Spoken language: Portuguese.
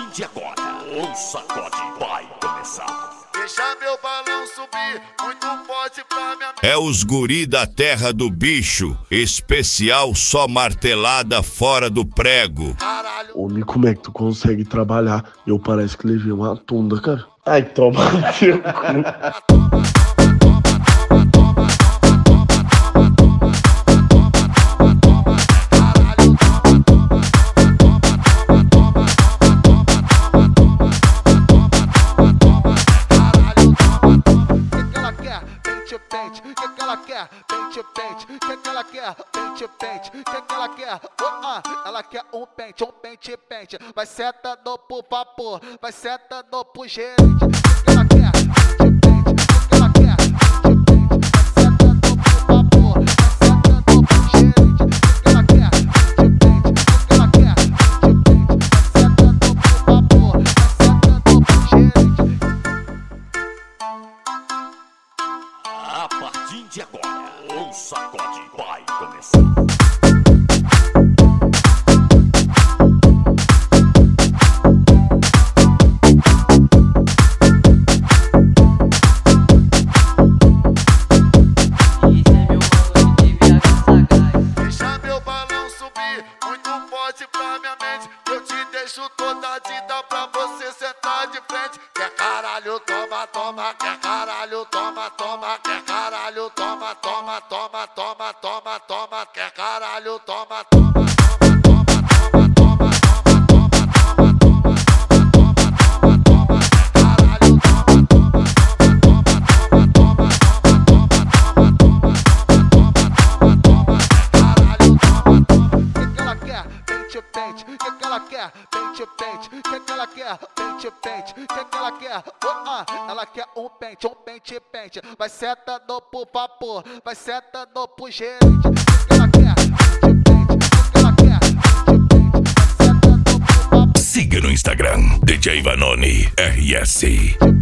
de agora, o sacode vai começar. Deixa meu balão subir, muito forte pra minha... É os guri da terra do bicho, especial só martelada fora do prego. Caralho. Homem, como é que tu consegue trabalhar? Eu parece que levei uma tunda, cara. Ai, toma teu cu. Pente, que ela quer? Pente, pente, que ela quer? Pente, pente, que ela quer? Ela quer um pente, pente. Vai sentando pro vapor, vai sentando pro gerente. Que ela quer? Pente, pente, que ela quer? Pente, pente, vai sentando pro vapor, vai sentando pro gerente. Que ela quer? Pente, pente, que ela quer? Pente, pente, vai sentando pro vapor, vai sentando pro gerente. A partir de agora, o sacode vai começar. Deixa meu balão subir, muito forte pra minha mente. Eu te deixo toda tinta pra você sentar de frente. Quer caralho, toma, toma. Quer caralho, toma, toma. Quer caralho, toma, toma, toma, toma, toma, toma. Quer caralho, toma, toma, toma, toma, toma, toma. Pente, que ela quer? Pente, pente, que ela quer? Pente, pente, que ela quer? Ela quer um pente. Vai sentando pro vapor, vai sentando pro gerente. Que ela quer? Pente, pente, que ela quer? Pente, pente, vai sentando pro vapor. Siga no Instagram, DJ Vanoni RS.